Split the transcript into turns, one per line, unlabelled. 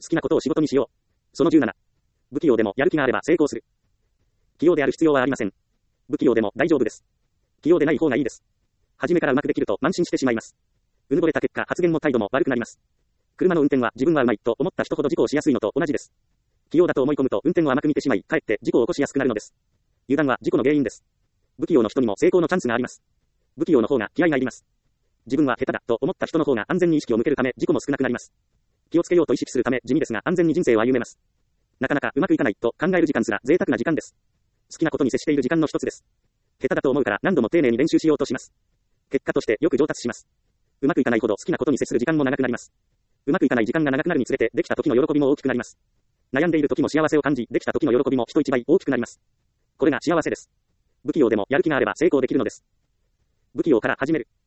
好きなことを仕事にしよう。その17。不器用でもやる気があれば成功する。器用である必要はありません。不器用でも大丈夫です。器用でない方がいいです。初めからうまくできると慢心してしまいます。うぬぼれた結果発言も態度も悪くなります。車の運転は自分はうまいと思った人ほど事故をしやすいのと同じです。器用だと思い込むと運転を甘く見てしまい、かえって事故を起こしやすくなるのです。油断は事故の原因です。不器用の人にも成功のチャンスがあります。不器用の方が気合がいります。自分は下手だと思った人の方が安全に意識を向けるため事故も少なくなります。気をつけようと意識するため地味ですが安全に人生を歩めます。なかなかうまくいかないと考える時間すら贅沢な時間です。好きなことに接している時間の一つです。下手だと思うから何度も丁寧に練習しようとします。結果としてよく上達します。うまくいかないほど好きなことに接する時間も長くなります。うまくいかない時間が長くなるにつれてできた時の喜びも大きくなります。悩んでいる時も幸せを感じ、できた時の喜びも人一倍大きくなります。これが幸せです。不器用でもやる気があれば成功できるのです。不器用から始める。